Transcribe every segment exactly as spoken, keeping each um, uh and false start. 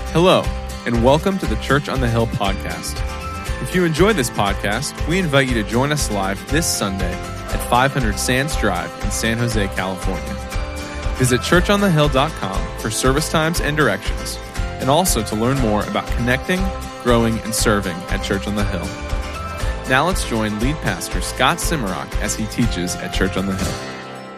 Hello, and welcome to the Church on the Hill podcast. If you enjoy this podcast, we invite you to join us live this Sunday at five hundred Sands Drive in San Jose, California. Visit church on the hill dot com for service times and directions, and also to learn more about connecting, growing, and serving at Church on the Hill. Now let's join lead pastor Scott Simmerock as he teaches at Church on the Hill.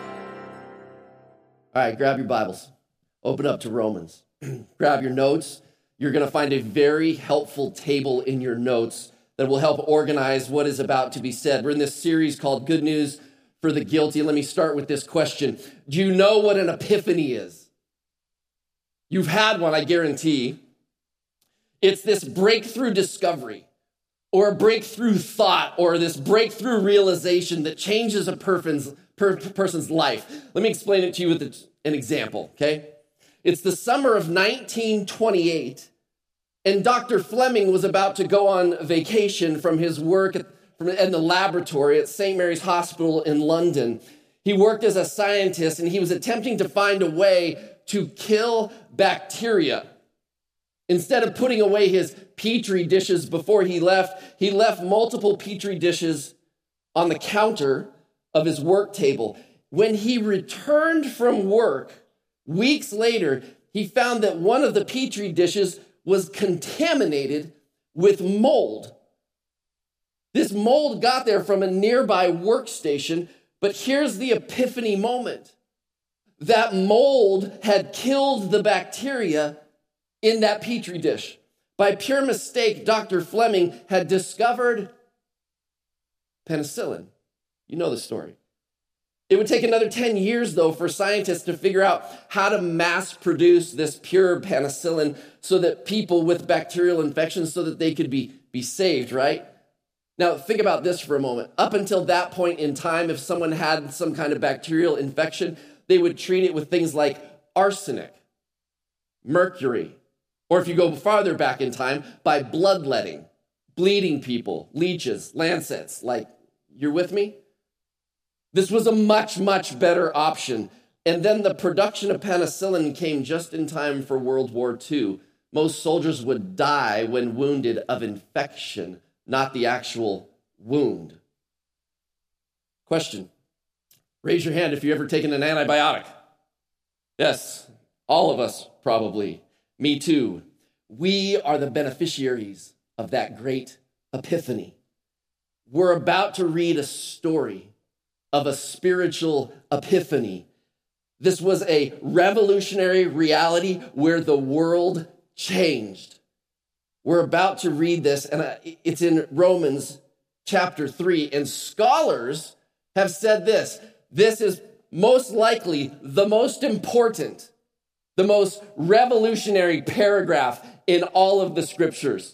All right, grab your Bibles. Open up to Romans. Grab your notes. You're going to find a very helpful table in your notes that will help organize what is about to be said. We're in this series called Good News for the Guilty. Let me start with this question. Do you know what an epiphany is? You've had one, I guarantee. It's this breakthrough discovery or a breakthrough thought or this breakthrough realization that changes a person's, per, person's life. Let me explain it to you with an example, okay? It's the summer of nineteen twenty-eight, and Doctor Fleming was about to go on vacation from his work at, from, in the laboratory at Saint Mary's Hospital in London. He worked as a scientist, and he was attempting to find a way to kill bacteria. Instead of putting away his Petri dishes before he left, he left multiple Petri dishes on the counter of his work table. When he returned from work, weeks later, he found that one of the Petri dishes was contaminated with mold. This mold got there from a nearby workstation, but here's the epiphany moment. That mold had killed the bacteria in that Petri dish. By pure mistake, Doctor Fleming had discovered penicillin. You know the story. It would take another ten years, though, for scientists to figure out how to mass produce this pure penicillin so that people with bacterial infections, so that they could be, be saved, right? Now, think about this for a moment. Up until that point in time, if someone had some kind of bacterial infection, they would treat it with things like arsenic, mercury, or if you go farther back in time, by bloodletting, bleeding people, leeches, lancets. Like, you're with me? This was a much, much better option. And then the production of penicillin came just in time for World War Two. Most soldiers would die when wounded of infection, not the actual wound. Question. Raise your hand if you've ever taken an antibiotic. Yes, all of us probably. Me too. We are the beneficiaries of that great epiphany. We're about to read a story of a spiritual epiphany. This was a revolutionary reality where the world changed. We're about to read this, and it's in Romans chapter three, and scholars have said this. This is most likely the most important, the most revolutionary paragraph in all of the scriptures.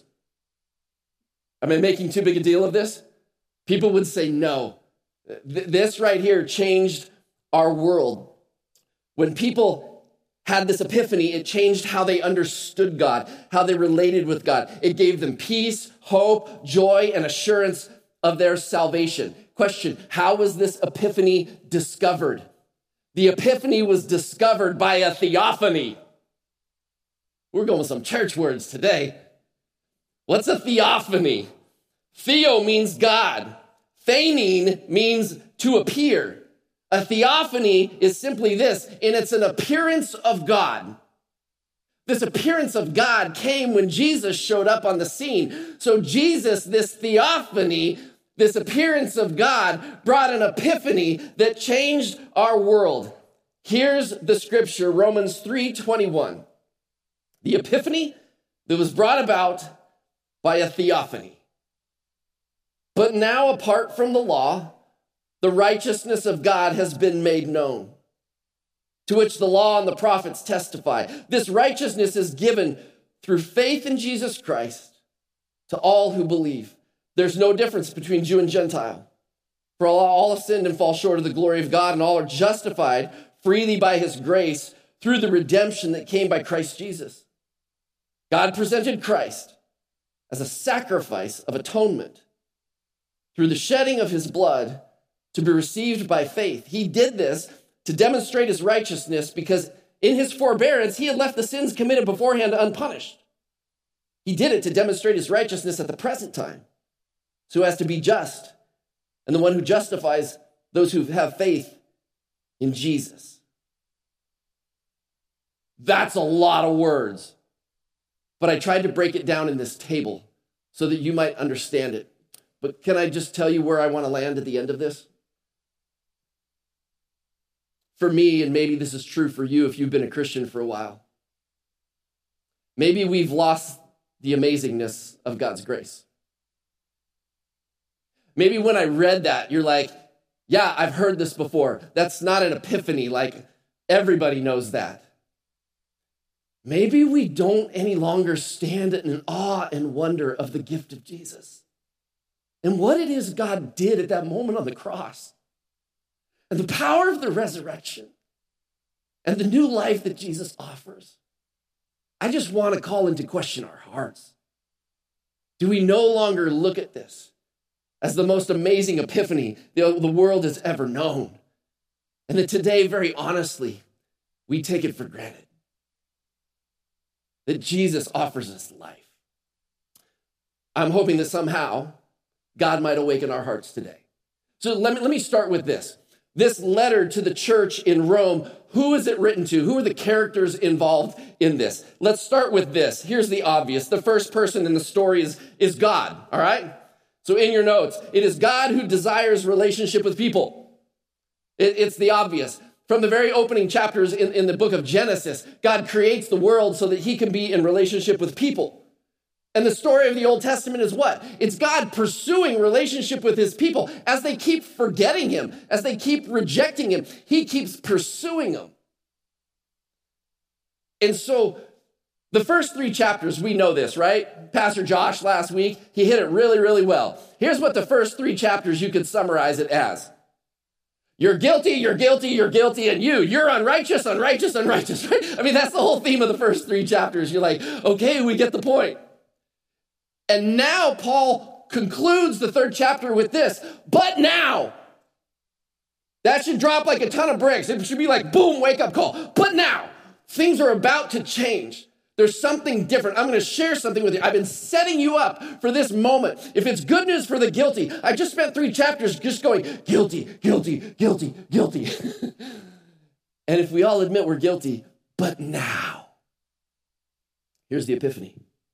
Am I making too big a deal of this? People would say no. This right here changed our world. When people had this epiphany, it changed how they understood God, how they related with God. It gave them peace, hope, joy, and assurance of their salvation. Question, how was this epiphany discovered? The epiphany was discovered by a theophany. We're going with some church words today. What's a theophany? Theo means God. Phainin means to appear. A theophany is simply this, and it's an appearance of God. This appearance of God came when Jesus showed up on the scene. So Jesus, this theophany, this appearance of God, brought an epiphany that changed our world. Here's the scripture, Romans three twenty-one. The epiphany that was brought about by a theophany. But now, apart from the law, the righteousness of God has been made known, to which the law and the prophets testify. This righteousness is given through faith in Jesus Christ to all who believe. There's no difference between Jew and Gentile. For all, all have sinned and fall short of the glory of God, and all are justified freely by his grace through the redemption that came by Christ Jesus. God presented Christ as a sacrifice of atonement through the shedding of his blood to be received by faith. He did this to demonstrate his righteousness because in his forbearance, he had left the sins committed beforehand unpunished. He did it to demonstrate his righteousness at the present time, so as to be just, and the one who justifies those who have faith in Jesus. That's a lot of words, but I tried to break it down in this table so that you might understand it. But can I just tell you where I want to land at the end of this? For me, and maybe this is true for you if you've been a Christian for a while, maybe we've lost the amazingness of God's grace. Maybe when I read that, you're like, yeah, I've heard this before. That's not an epiphany, like everybody knows that. Maybe we don't any longer stand in awe and wonder of the gift of Jesus and what it is God did at that moment on the cross and the power of the resurrection and the new life that Jesus offers. I just want to call into question our hearts. Do we no longer look at this as the most amazing epiphany the, the world has ever known? And that today, very honestly, we take it for granted. That Jesus offers us life. I'm hoping that somehow God might awaken our hearts today. So let me, let me start with this. This letter to the church in Rome, who is it written to? Who are the characters involved in this? Let's start with this. Here's the obvious. The first person in the story is, is God, all right? So in your notes, it is God who desires relationship with people. It, it's the obvious. From the very opening chapters in, in the book of Genesis, God creates the world so that he can be in relationship with people. And the story of the Old Testament is what? It's God pursuing relationship with his people. As they keep forgetting him, as they keep rejecting him, he keeps pursuing them. And so the first three chapters, we know this, right? Pastor Josh last week, he hit it really, really well. Here's what the first three chapters, you could summarize it as. You're guilty, you're guilty, you're guilty, and you, you're unrighteous, unrighteous, unrighteous, right? I mean, that's the whole theme of the first three chapters. You're like, okay, we get the point. And now Paul concludes the third chapter with this, but now. That should drop like a ton of bricks. It should be like, boom, wake up call. But now, things are about to change. There's something different. I'm going to share something with you. I've been setting you up for this moment. If it's good news for the guilty, I just spent three chapters just going, guilty, guilty, guilty, guilty. And if we all admit we're guilty, but now, here's the epiphany.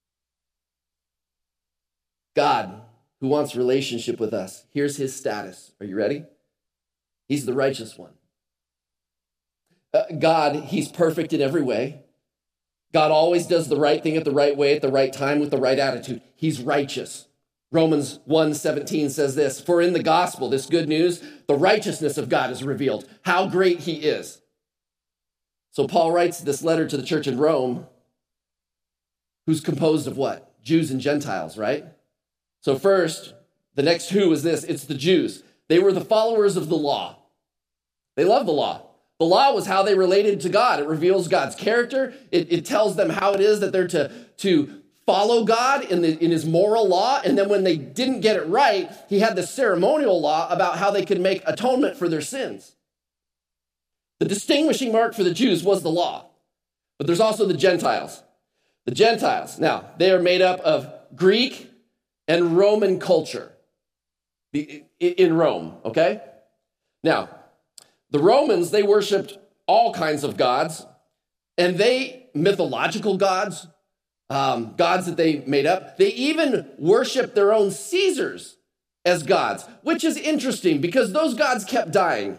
God, who wants relationship with us, here's his status. Are you ready? He's the righteous one. Uh, God, he's perfect in every way. God always does the right thing at the right way, at the right time, with the right attitude. He's righteous. Romans one seventeen says this, for in the gospel, this good news, the righteousness of God is revealed, how great he is. So Paul writes this letter to the church in Rome, who's composed of what? Jews and Gentiles, right? So first, the next who is this, it's the Jews. They were the followers of the law. They loved the law. The law was how they related to God. It reveals God's character. It, it tells them how it is that they're to, to follow God in, the, in his moral law. And then when they didn't get it right, he had the ceremonial law about how they could make atonement for their sins. The distinguishing mark for the Jews was the law. But there's also the Gentiles. The Gentiles, now, they are made up of Greek and Roman culture in Rome, okay? Now, the Romans, they worshipped all kinds of gods, and they, mythological gods, um, gods that they made up, they even worshiped their own Caesars as gods, which is interesting because those gods kept dying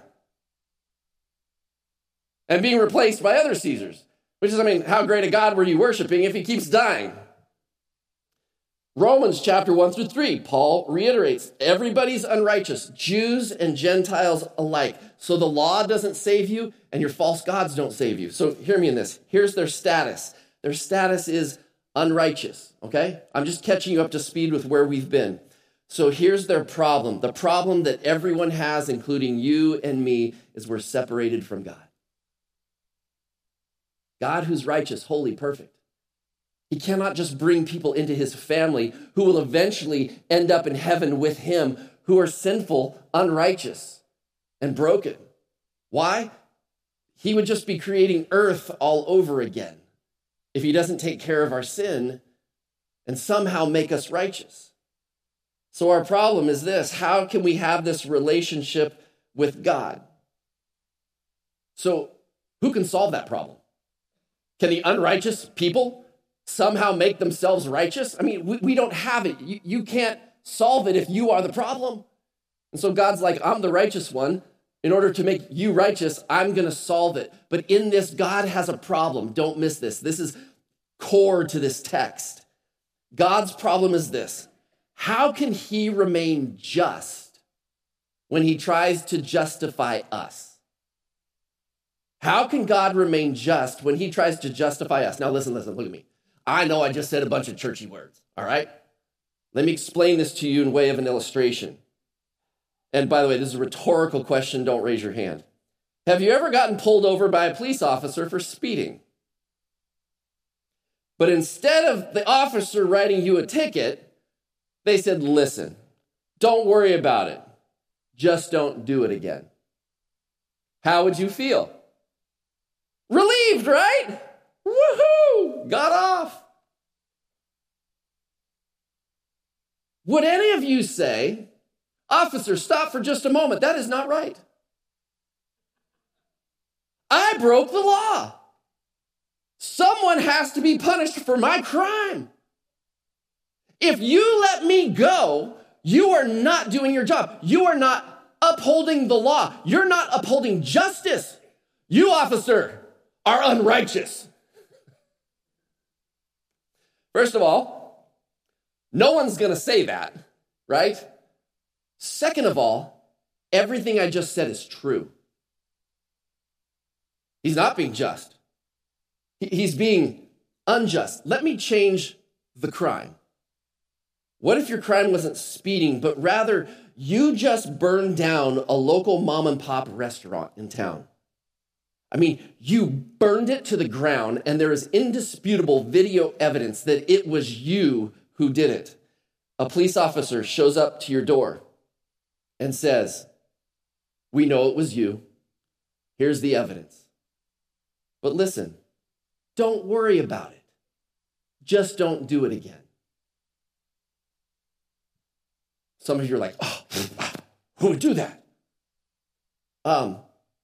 and being replaced by other Caesars, which is, I mean, how great a God were you worshiping if he keeps dying? Romans chapter one through three, Paul reiterates, everybody's unrighteous, Jews and Gentiles alike. So the law doesn't save you and your false gods don't save you. So hear me in this. Here's their status. Their status is unrighteous, okay? I'm just catching you up to speed with where we've been. So here's their problem. The problem that everyone has, including you and me, is we're separated from God. God who's righteous, holy, perfect. He cannot just bring people into his family who will eventually end up in heaven with him, who are sinful, unrighteous, and broken. Why? He would just be creating earth all over again if he doesn't take care of our sin and somehow make us righteous. So our problem is this: how can we have this relationship with God? So who can solve that problem? Can the unrighteous people somehow make themselves righteous? I mean, we, we don't have it. You, you can't solve it if you are the problem. And so God's like, I'm the righteous one. In order to make you righteous, I'm going to solve it. But in this, God has a problem. Don't miss this. This is core to this text. God's problem is this: how can he remain just when he tries to justify us? How can God remain just when he tries to justify us? Now listen, listen, look at me. I know I just said a bunch of churchy words, all right? Let me explain this to you in way of an illustration. And by the way, this is a rhetorical question. Don't raise your hand. Have you ever gotten pulled over by a police officer for speeding? But instead of the officer writing you a ticket, they said, listen, don't worry about it. Just don't do it again. How would you feel? Relieved, right? Woohoo! Got off. Would any of you say, officer, stop for just a moment? That is not right. I broke the law. Someone has to be punished for my crime. If you let me go, you are not doing your job. You are not upholding the law. You're not upholding justice. You, officer, are unrighteous. First of all, no one's going to say that, right? Second of all, everything I just said is true. He's not being just. He's being unjust. Let me change the crime. What if your crime wasn't speeding, but rather you just burned down a local mom and pop restaurant in town? I mean, you burned it to the ground, and there is indisputable video evidence that it was you who did it. A police officer shows up to your door and says, we know it was you. Here's the evidence. But listen, don't worry about it. Just don't do it again. Some of you are like, oh, who would do that? Um,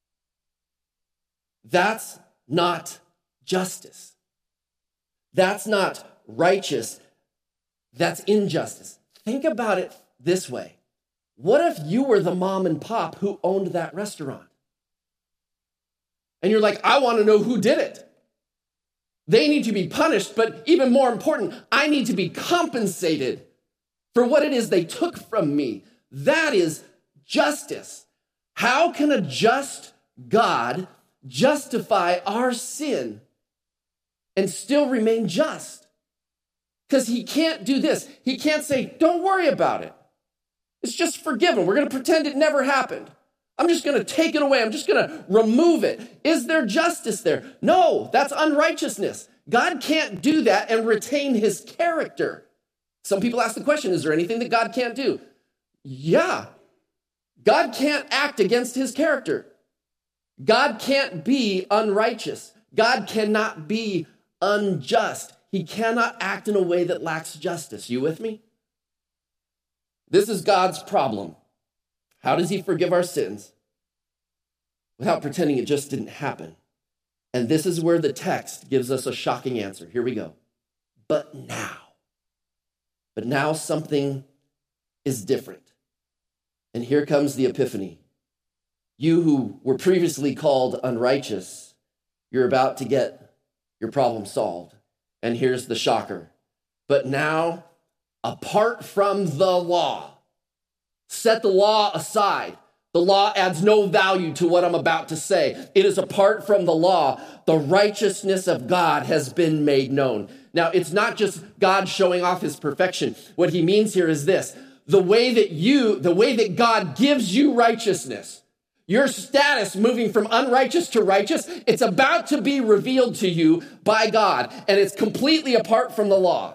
that's not justice. That's not righteous. That's injustice. Think about it this way. What if you were the mom and pop who owned that restaurant? And you're like, I want to know who did it. They need to be punished, but even more important, I need to be compensated for what it is they took from me. That is justice. How can a just God justify our sin and still remain just? Because he can't do this. He can't say, don't worry about it. It's just forgiven. We're going to pretend it never happened. I'm just going to take it away. I'm just going to remove it. Is there justice there? No, that's unrighteousness. God can't do that and retain his character. Some people ask the question, is there anything that God can't do? Yeah. God can't act against his character. God can't be unrighteous. God cannot be unjust. He cannot act in a way that lacks justice. You with me? This is God's problem. How does he forgive our sins without pretending it just didn't happen? And this is where the text gives us a shocking answer. Here we go. But now. But now something is different. And here comes the epiphany. You who were previously called unrighteous, you're about to get your problem solved. And here's the shocker. But now, apart from the law, set the law aside. The law adds no value to what I'm about to say. It is apart from the law. The righteousness of God has been made known. Now, it's not just God showing off his perfection. What he means here is this. The way that you, the way that God gives you righteousness, your status moving from unrighteous to righteous, it's about to be revealed to you by God, and it's completely apart from the law,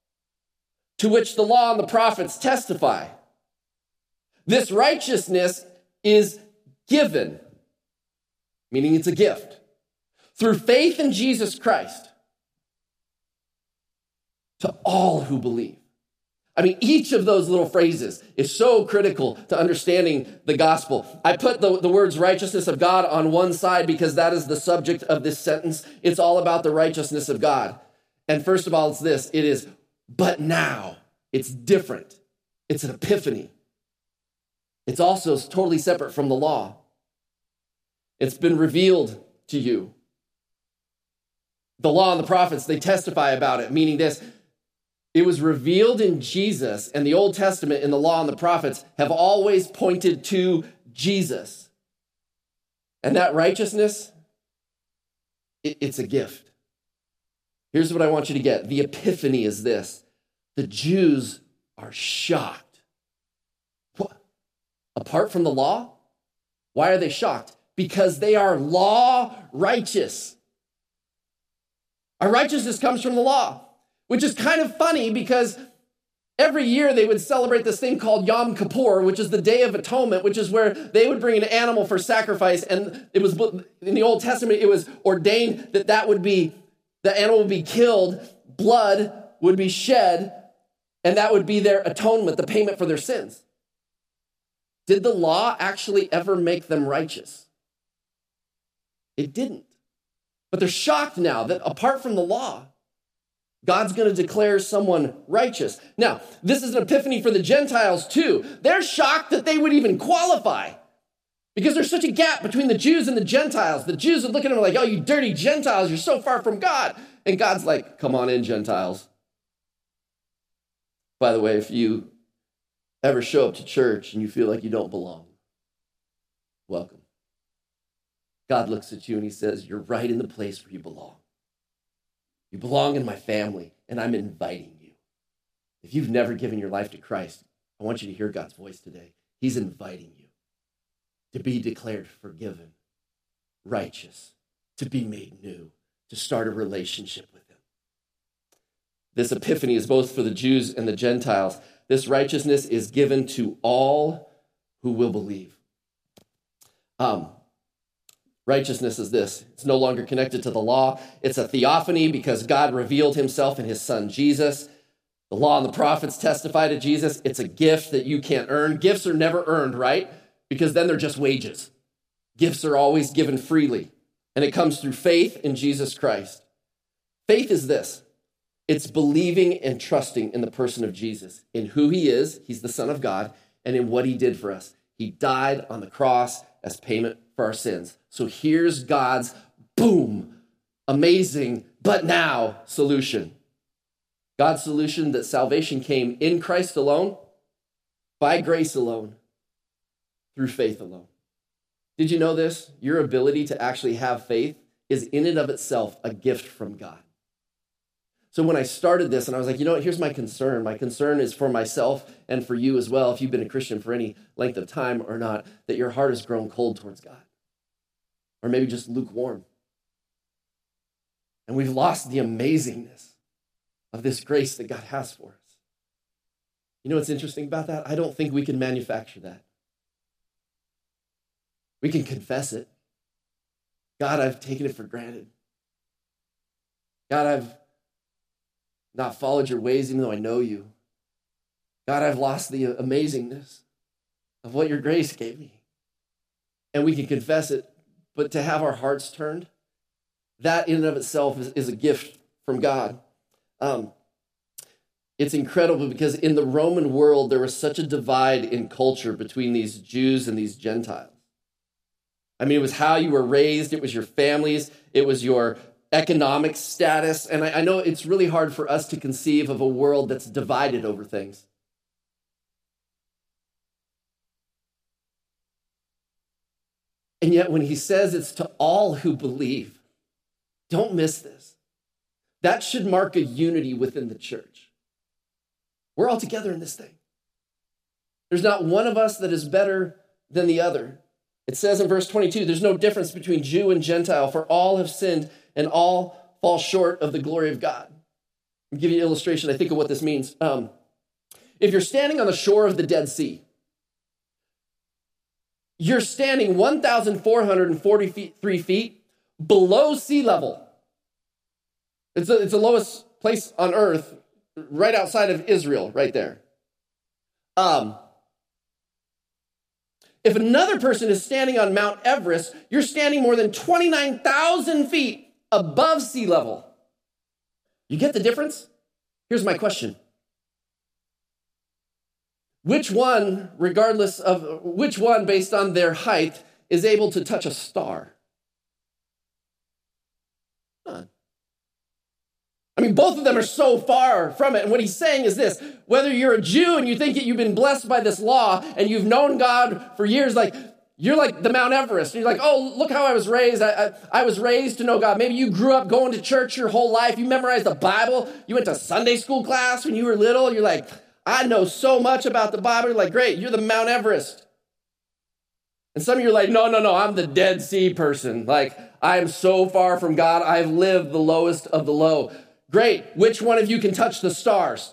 to which the law and the prophets testify. This righteousness is given, meaning it's a gift, through faith in Jesus Christ, to all who believe. I mean, each of those little phrases is so critical to understanding the gospel. I put the, the words righteousness of God on one side because that is the subject of this sentence. It's all about the righteousness of God. And first of all, it's this. It is, but now. It's different. It's an epiphany. It's also totally separate from the law. It's been revealed to you. The law and the prophets, they testify about it, meaning this. It was revealed in Jesus, and the Old Testament and the law and the prophets have always pointed to Jesus. And that righteousness, it, it's a gift. Here's what I want you to get. The epiphany is this. The Jews are shocked. What? Apart from the law? Why are they shocked? Because they are law righteous. Our righteousness comes from the law. Which is kind of funny because every year they would celebrate this thing called Yom Kippur, which is the Day of Atonement, which is where they would bring an animal for sacrifice. And it was in the Old Testament, it was ordained that that would be, the animal would be killed, blood would be shed, and that would be their atonement, the payment for their sins. Did the law actually ever make them righteous? It didn't. But they're shocked now that apart from the law, God's going to declare someone righteous. Now, this is an epiphany for the Gentiles too. They're shocked that they would even qualify because there's such a gap between the Jews and the Gentiles. The Jews would look at them like, oh, you dirty Gentiles, you're so far from God. And God's like, come on in, Gentiles. By the way, if you ever show up to church and you feel like you don't belong, welcome. God looks at you and he says, you're right in the place where you belong. You belong in my family, and I'm inviting you. If you've never given your life to Christ, I want you to hear God's voice today. He's inviting you to be declared forgiven, righteous, to be made new, to start a relationship with him. This epiphany is both for the Jews and the Gentiles. This righteousness is given to all who will believe. Um. Righteousness is this. It's no longer connected to the law. It's a theophany because God revealed himself in his son, Jesus. The law and the prophets testify to Jesus. It's a gift that you can't earn. Gifts are never earned, right? Because then they're just wages. Gifts are always given freely. And it comes through faith in Jesus Christ. Faith is this. It's believing and trusting in the person of Jesus, in who he is, he's the Son of God, and in what he did for us. He died on the cross as payment for our sins. So here's God's, boom, amazing, but now solution. God's solution that salvation came in Christ alone, by grace alone, through faith alone. Did you know this? Your ability to actually have faith is in and of itself a gift from God. So when I started this and I was like, you know what, here's my concern. My concern is for myself and for you as well, if you've been a Christian for any length of time or not, that your heart has grown cold towards God. Or maybe just lukewarm. And we've lost the amazingness of this grace that God has for us. You know what's interesting about that? I don't think we can manufacture that. We can confess it. God, I've taken it for granted. God, I've not followed your ways even though I know you. God, I've lost the amazingness of what your grace gave me. And we can confess it, but to have our hearts turned, that in and of itself is, is a gift from God. Um, it's incredible because in the Roman world, there was such a divide in culture between these Jews and these Gentiles. I mean, it was how you were raised, it was your families, it was your economic status. And I, I know it's really hard for us to conceive of a world that's divided over things. And yet when he says it's to all who believe, don't miss this. That should mark a unity within the church. We're all together in this thing. There's not one of us that is better than the other. It says in verse twenty-two, there's no difference between Jew and Gentile, for all have sinned and all fall short of the glory of God. I'll give you an illustration, I think, of what this means. Um, if you're standing on the shore of the Dead Sea, you're standing one thousand four hundred forty-three feet below sea level. It's, a, it's the lowest place on earth right outside of Israel, right there. Um, if another person is standing on Mount Everest, you're standing more than twenty-nine thousand feet above sea level. You get the difference? Here's my question. Which one, regardless of, which one based on their height, is able to touch a star? None. I mean, both of them are so far from it. And what he's saying is this: whether you're a Jew and you think that you've been blessed by this law and you've known God for years, like you're like the Mount Everest. You're like, oh, look how I was raised. I, I, I was raised to know God. Maybe you grew up going to church your whole life. You memorized the Bible. You went to Sunday school class when you were little. You're like, I know so much about the Bible. You're like, great, you're the Mount Everest. And some of you are like, no, no, no, I'm the Dead Sea person. Like, I am so far from God. I've lived the lowest of the low. Great. Which one of you can touch the stars?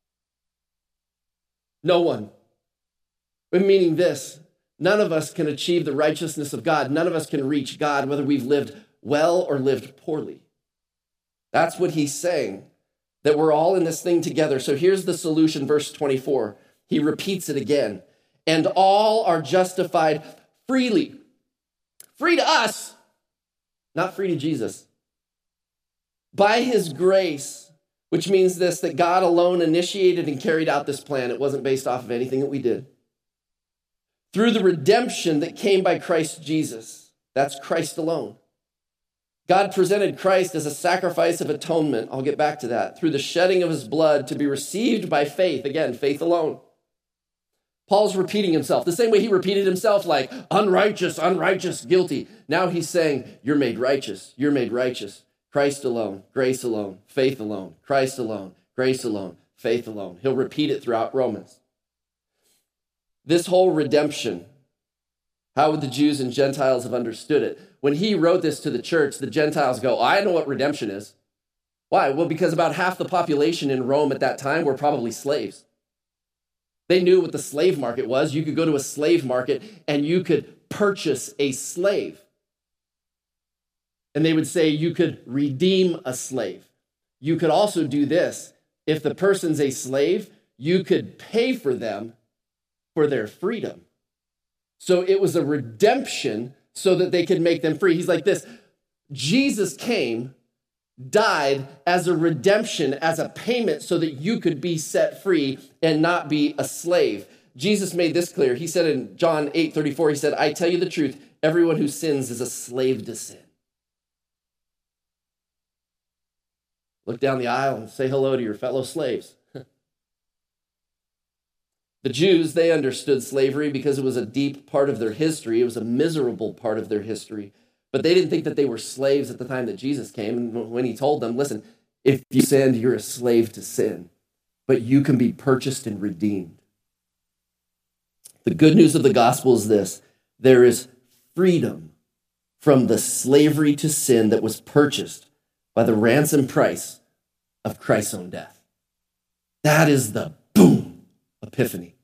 No one. But meaning this, none of us can achieve the righteousness of God. None of us can reach God, whether we've lived well or lived poorly. That's what he's saying, that we're all in this thing together. So here's the solution, verse twenty-four. He repeats it again. And all are justified freely. Free to us, not free to Jesus. By his grace, which means this, that God alone initiated and carried out this plan. It wasn't based off of anything that we did. Through the redemption that came by Christ Jesus. That's Christ alone. God presented Christ as a sacrifice of atonement. I'll get back to that. Through the shedding of his blood to be received by faith. Again, faith alone. Paul's repeating himself the same way he repeated himself, like unrighteous, unrighteous, guilty. Now he's saying, you're made righteous. You're made righteous. Christ alone, grace alone, faith alone, Christ alone, grace alone, faith alone. He'll repeat it throughout Romans. This whole redemption, how would the Jews and Gentiles have understood it? When he wrote this to the church, the Gentiles go, I know what redemption is. Why? Well, because about half the population in Rome at that time were probably slaves. They knew what the slave market was. You could go to a slave market and you could purchase a slave. And they would say you could redeem a slave. You could also do this. If the person's a slave, you could pay for them for their freedom. So it was a redemption so that they could make them free. He's like this. Jesus came, died as a redemption, as a payment so that you could be set free and not be a slave. Jesus made this clear. He said in John eight thirty-four, he said, I tell you the truth, everyone who sins is a slave to sin. Look down the aisle and say hello to your fellow slaves. The Jews, they understood slavery because it was a deep part of their history. It was a miserable part of their history. But they didn't think that they were slaves at the time that Jesus came. And when he told them, listen, if you sinned, you're a slave to sin. But you can be purchased and redeemed. The good news of the gospel is this. There is freedom from the slavery to sin that was purchased by the ransom price of Christ's own death. That is the boom epiphany.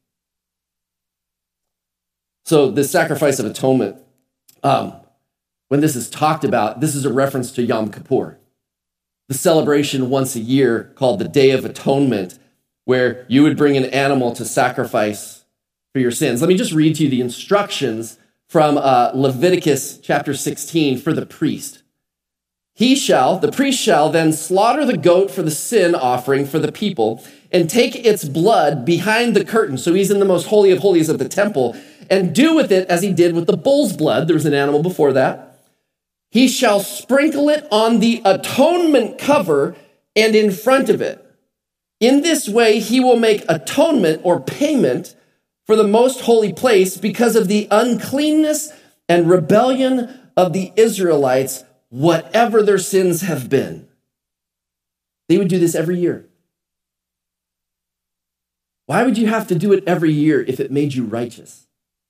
So the sacrifice of atonement, um, when this is talked about, this is a reference to Yom Kippur, the celebration once a year called the Day of Atonement, where you would bring an animal to sacrifice for your sins. Let me just read to you the instructions from uh, Leviticus chapter sixteen for the priest. He shall, the priest shall then slaughter the goat for the sin offering for the people and take its blood behind the curtain. So he's in the most holy of holies of the temple and do with it as he did with the bull's blood. There was an animal before that. He shall sprinkle it on the atonement cover and in front of it. In this way, he will make atonement or payment for the most holy place because of the uncleanness and rebellion of the Israelites, whatever their sins have been. They would do this every year. Why would you have to do it every year if it made you righteous?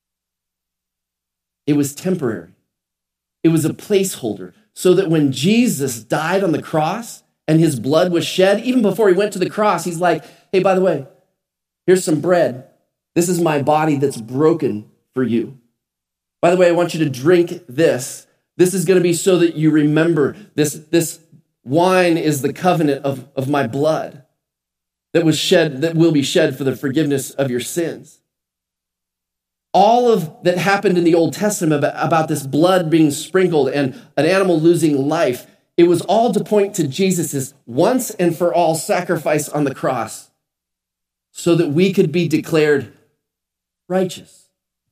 It was temporary. It was a placeholder so that when Jesus died on the cross and his blood was shed, even before he went to the cross, he's like, hey, by the way, here's some bread. This is my body that's broken for you. By the way, I want you to drink this. This is going to be so that you remember this, this wine is the covenant of, of my blood. that was shed, that will be shed for the forgiveness of your sins. All of that happened in the Old Testament about, about this blood being sprinkled and an animal losing life, it was all to point to Jesus' once and for all sacrifice on the cross so that we could be declared righteous.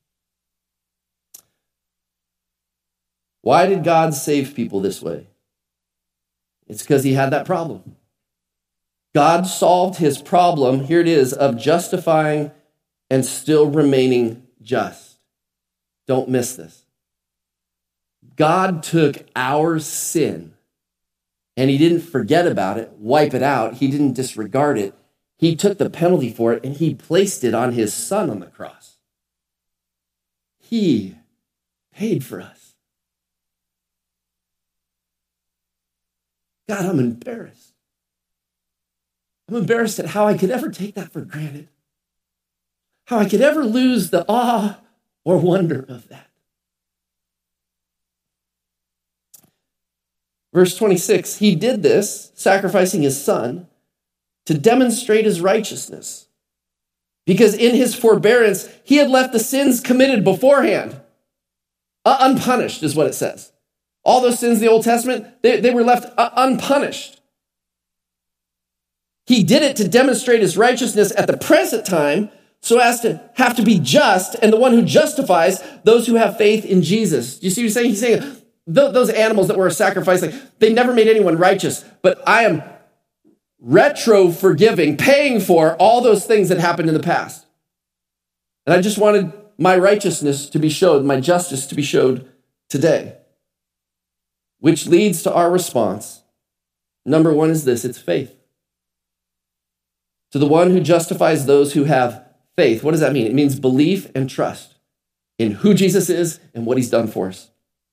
Why did God save people this way? It's because he had that problem. God solved his problem, here it is, of justifying and still remaining just. Don't miss this. God took our sin and he didn't forget about it, wipe it out. He didn't disregard it. He took the penalty for it and he placed it on his son on the cross. He paid for us. God, I'm embarrassed. I'm embarrassed at how I could ever take that for granted. How I could ever lose the awe or wonder of that. Verse twenty-six, he did this, sacrificing his son, to demonstrate his righteousness. Because in his forbearance, he had left the sins committed beforehand. Uh, unpunished is what it says. All those sins in the Old Testament, they, they were left uh, unpunished. He did it to demonstrate his righteousness at the present time, so as to have to be just, and the one who justifies those who have faith in Jesus. Do you see what he's saying? He's saying th- those animals that were sacrificed, like, they never made anyone righteous, but I am retro forgiving, paying for all those things that happened in the past. And I just wanted my righteousness to be showed, my justice to be showed today. Which leads to our response. Number one is this, it's faith. To the one who justifies those who have faith. What does that mean? It means belief and trust in who Jesus is and what he's done for us.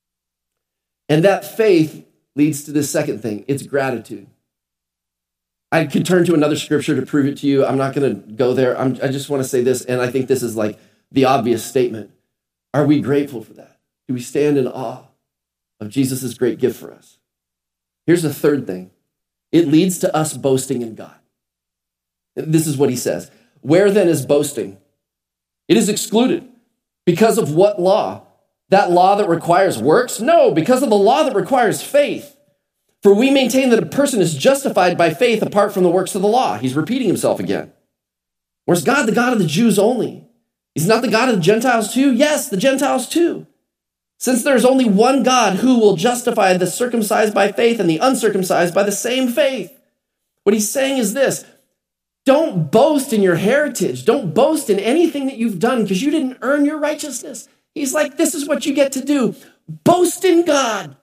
And that faith leads to the second thing. It's gratitude. I could turn to another scripture to prove it to you. I'm not going to go there. I'm, I just want to say this, and I think this is like the obvious statement. Are we grateful for that? Do we stand in awe of Jesus' great gift for us? Here's the third thing. It leads to us boasting in God. This is what he says. Where then is boasting? It is excluded. Because of what law? That law that requires works? No, because of the law that requires faith. For we maintain that a person is justified by faith apart from the works of the law. He's repeating himself again. Or is God the God of the Jews only? Is not the God of the Gentiles too? Yes, the Gentiles too. Since there is only one God who will justify the circumcised by faith and the uncircumcised by the same faith. What he's saying is this. Don't boast in your heritage. Don't boast in anything that you've done because you didn't earn your righteousness. He's like, this is what you get to do. Boast in God.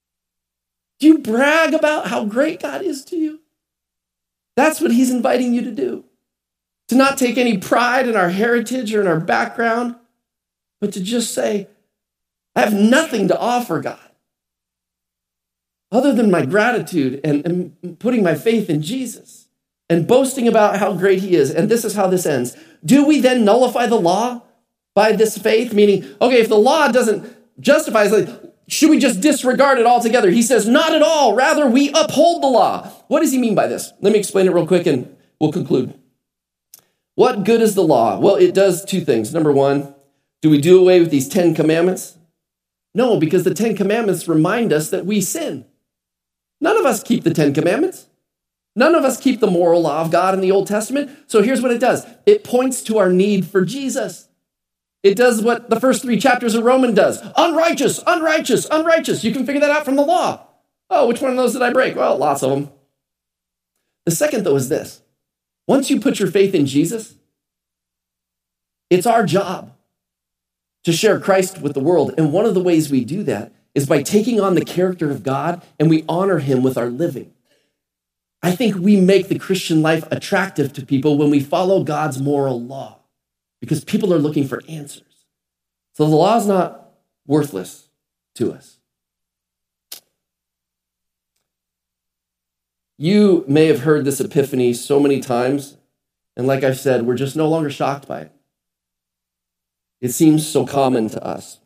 Do you brag about how great God is to you? That's what he's inviting you to do. To not take any pride in our heritage or in our background, but to just say, I have nothing to offer God other than my gratitude and, and putting my faith in Jesus. And boasting about how great he is. And this is how this ends. Do we then nullify the law by this faith? Meaning, okay, if the law doesn't justify us, should we just disregard it altogether? He says, not at all. Rather, we uphold the law. What does he mean by this? Let me explain it real quick and we'll conclude. What good is the law? Well, it does two things. Number one, do we do away with these Ten Commandments? No, because the Ten Commandments remind us that we sin. None of us keep the Ten Commandments. None of us keep the moral law of God in the Old Testament. So here's what it does. It points to our need for Jesus. It does what the first three chapters of Romans does. Unrighteous, unrighteous, unrighteous. You can figure that out from the law. Oh, which one of those did I break? Well, lots of them. The second, though, is this. Once you put your faith in Jesus, it's our job to share Christ with the world. And one of the ways we do that is by taking on the character of God and we honor him with our living. I think we make the Christian life attractive to people when we follow God's moral law because people are looking for answers. So the law is not worthless to us. You may have heard this epiphany so many times, and like I've said, we're just no longer shocked by it. It seems so common to us.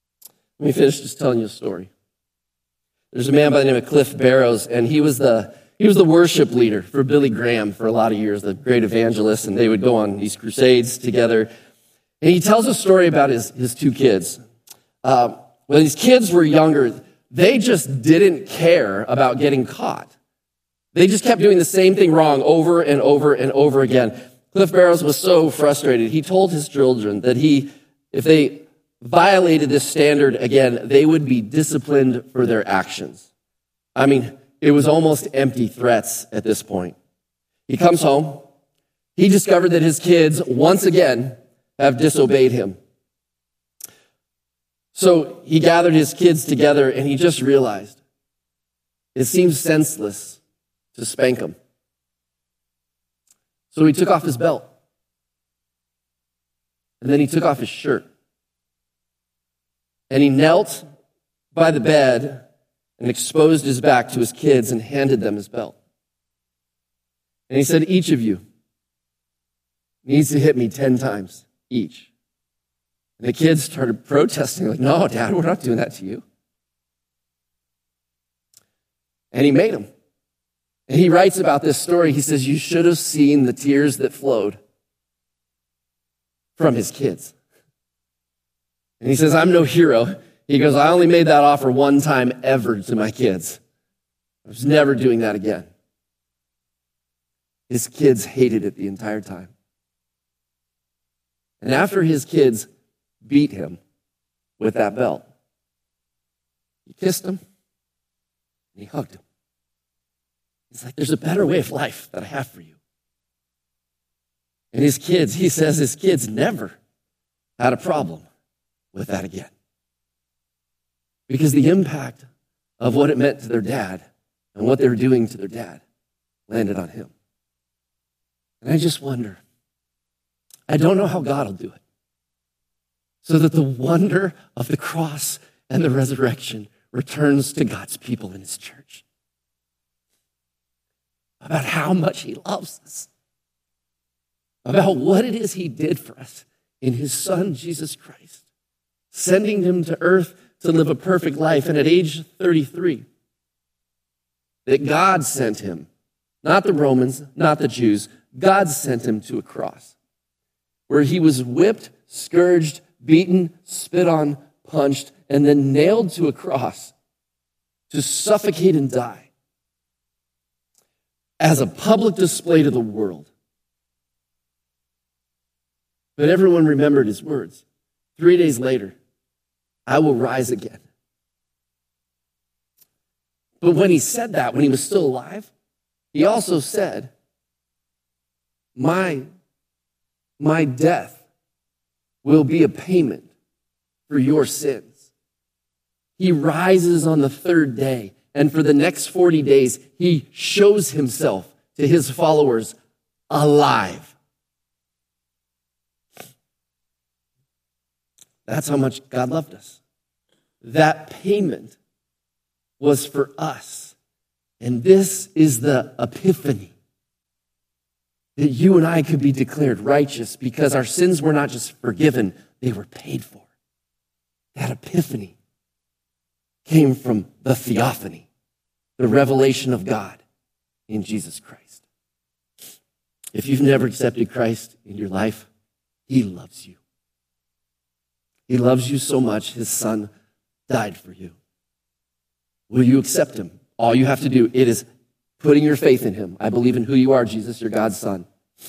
Let me finish just telling you a story. There's a man by the name of Cliff Barrows, and he was the he was the worship leader for Billy Graham for a lot of years, the great evangelist, and they would go on these crusades together. And he tells a story about his, his two kids. Uh, when these kids were younger, they just didn't care about getting caught. They just kept doing the same thing wrong over and over and over again. Cliff Barrows was so frustrated. He told his children that he, if they violated this standard again, they would be disciplined for their actions. I mean, it was almost empty threats at this point. He comes home. He discovered that his kids, once again, have disobeyed him. So he gathered his kids together and he just realized it seems senseless to spank them. So he took off his belt. And then he took off his shirt. And he knelt by the bed and exposed his back to his kids and handed them his belt. And he said, each of you needs to hit me ten times each. And the kids started protesting, like, no, Dad, we're not doing that to you. And he made them. And he writes about this story. He says, you should have seen the tears that flowed from his kids. And he says, I'm no hero. He goes, I only made that offer one time ever to my kids. I was never doing that again. His kids hated it the entire time. And after his kids beat him with that belt, he kissed him and he hugged him. He's like, there's a better way of life that I have for you. And his kids, he says his kids never had a problem with that again. Because the impact of what it meant to their dad and what they were doing to their dad landed on him. And I just wonder, I don't know how God will do it, so that the wonder of the cross and the resurrection returns to God's people in his church. About how much he loves us. About what it is he did for us in his son, Jesus Christ. Sending him to earth to live a perfect life. And at age thirty-three, that God sent him, not the Romans, not the Jews, God sent him to a cross where he was whipped, scourged, beaten, spit on, punched, and then nailed to a cross to suffocate and die as a public display to the world. But everyone remembered his words. Three days later, I will rise again. But when he said that, when he was still alive, he also said, my, my death will be a payment for your sins. He rises on the third day, and for the next forty days, he shows himself to his followers alive. That's how much God loved us. That payment was for us. And this is the epiphany. That you and I could be declared righteous because our sins were not just forgiven, they were paid for. That epiphany came from the theophany, the revelation of God in Jesus Christ. If you've never accepted Christ in your life, he loves you. He loves you so much, his son died for you. Will you accept him? All you have to do, it is putting your faith in him. I believe in who you are, Jesus, you're God's son.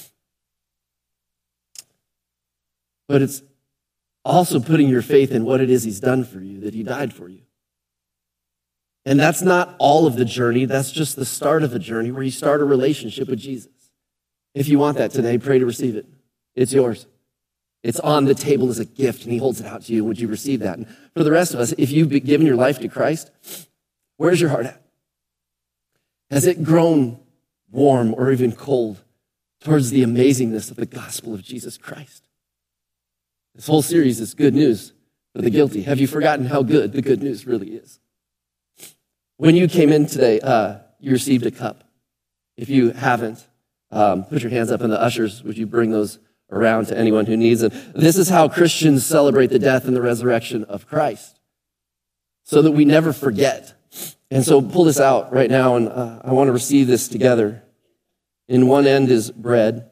But it's also putting your faith in what it is he's done for you, that he died for you. And that's not all of the journey. That's just the start of the journey where you start a relationship with Jesus. If you want that today, pray to receive it. It's yours. It's on the table as a gift, and he holds it out to you. Would you receive that? And for the rest of us, if you've given your life to Christ, where's your heart at? Has it grown warm or even cold towards the amazingness of the gospel of Jesus Christ? This whole series is good news for the guilty. Have you forgotten how good the good news really is? When you came in today, uh, you received a cup. If you haven't, um, put your hands up, and the ushers, would you bring those around to anyone who needs it? This is how Christians celebrate the death and the resurrection of Christ, so that we never forget And so pull this out right now, and uh, I want to receive this together. In one end is bread.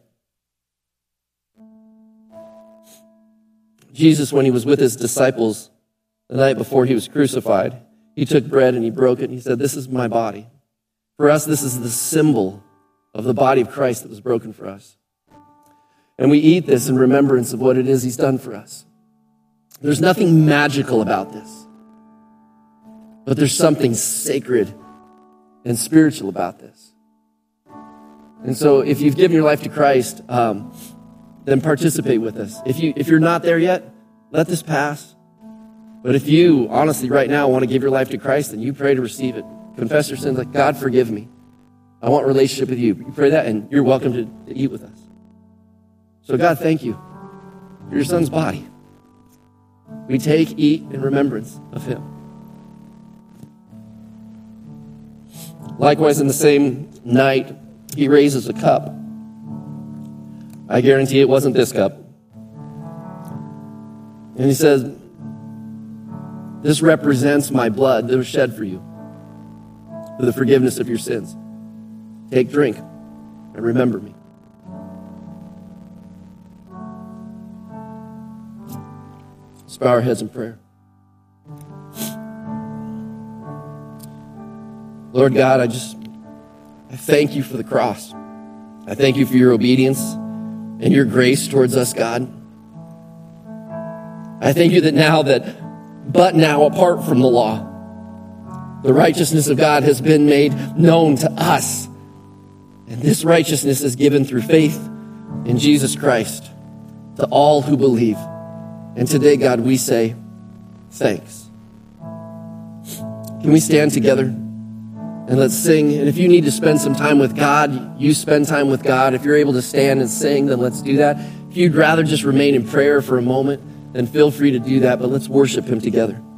Jesus, when he was with his disciples the night before he was crucified, he took bread and he broke it and he said, "This is my body." For us, this is the symbol of the body of Christ that was broken for us. And we eat this in remembrance of what it is he's done for us. There's nothing magical about this, but there's something sacred and spiritual about this. And so if you've given your life to Christ, um, then participate with us. If, you, if you're not there yet, let this pass. But if you, honestly, right now want to give your life to Christ, then you pray to receive it. Confess your sins, like, God, forgive me. I want a relationship with you. You pray that, and you're welcome to, to eat with us. So God, thank you for your son's body. We take, eat in remembrance of him. Likewise, in the same night, he raises a cup. I guarantee it wasn't this cup. And he says, "This represents my blood that was shed for you, for the forgiveness of your sins. Take, drink, and remember me." Let's bow our heads in prayer. Lord God, I just, I thank you for the cross. I thank you for your obedience and your grace towards us, God. I thank you that now that, but now apart from the law, the righteousness of God has been made known to us. And this righteousness is given through faith in Jesus Christ to all who believe. And today, God, we say thanks. Can we stand together and let's sing? And if you need to spend some time with God, you spend time with God. If you're able to stand and sing, then let's do that. If you'd rather just remain in prayer for a moment, then feel free to do that. But let's worship him together.